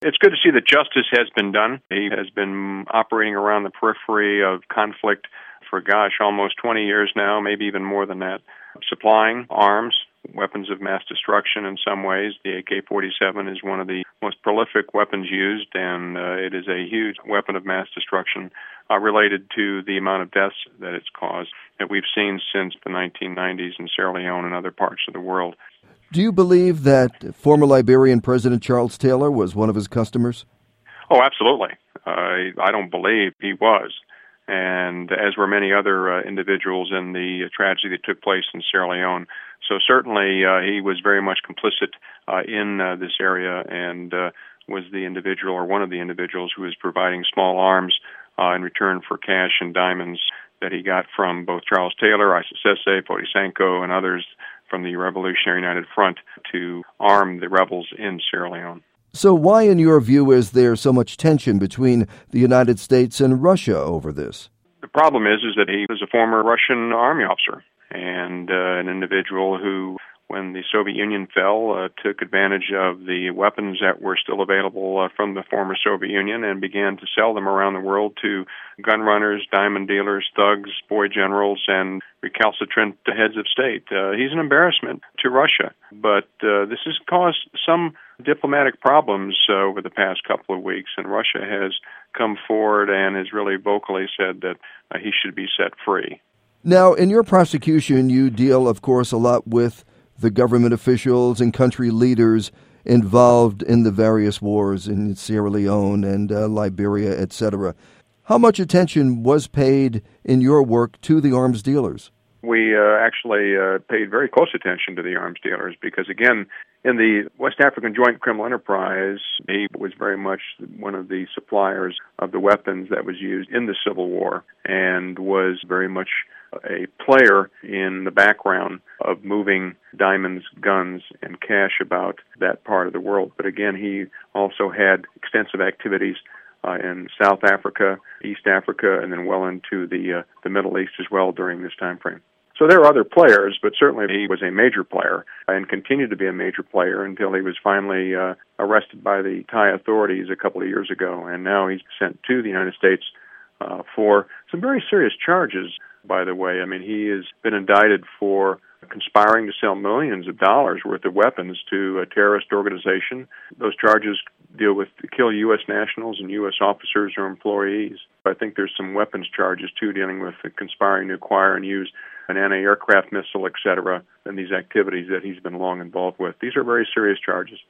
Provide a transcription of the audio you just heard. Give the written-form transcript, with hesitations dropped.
It's good to see that justice has been done. He has been operating around the periphery of conflict for, almost 20 years now, maybe even more than that, supplying arms, weapons of mass destruction in some ways. The AK-47 is one of the most prolific weapons used, and it is a huge weapon of mass destruction related to the amount of deaths that it's caused that we've seen since the 1990s in Sierra Leone and other parts of the world. Do you believe that former Liberian President Charles Taylor was one of his customers? Oh, absolutely. I don't believe he was. And as were many other individuals in the tragedy that took place in Sierra Leone. So certainly he was very much complicit in this area and was the individual or one of the individuals who was providing small arms in return for cash and diamonds that he got from both Charles Taylor, Isa Sese, Fode Sankoh, and others from the Revolutionary United Front to arm the rebels in Sierra Leone. So why, in your view, is there so much tension between the United States and Russia over this? The problem is that he was a former Russian army officer and an individual who, when the Soviet Union fell, took advantage of the weapons that were still available from the former Soviet Union and began to sell them around the world to gun runners, diamond dealers, thugs, boy generals, and recalcitrant heads of state. He's an embarrassment to Russia, but this has caused some diplomatic problems over the past couple of weeks, and Russia has come forward and has really vocally said that he should be set free. Now, in your prosecution, you deal, of course, a lot with the government officials and country leaders involved in the various wars in Sierra Leone and Liberia, etc. How much attention was paid in your work to the arms dealers? We actually paid very close attention to the arms dealers because, again, in the West African Joint Criminal Enterprise, he was very much one of the suppliers of the weapons that was used in the Civil War and was very much a player in the background of moving diamonds, guns, and cash about that part of the world. But again, he also had extensive activities in South Africa, East Africa, and then well into the Middle East as well during this time frame. So there are other players, but certainly he was a major player and continued to be a major player until he was finally arrested by the Thai authorities a couple of years ago. And now he's sent to the United States for some very serious charges, by the way. I mean, he has been indicted for conspiring to sell millions of dollars worth of weapons to a terrorist organization. Those charges deal with to kill U.S. nationals and U.S. officers or employees. I think there's some weapons charges, too, dealing with conspiring to acquire and use an anti-aircraft missile, etc., and these activities that he's been long involved with. These are very serious charges.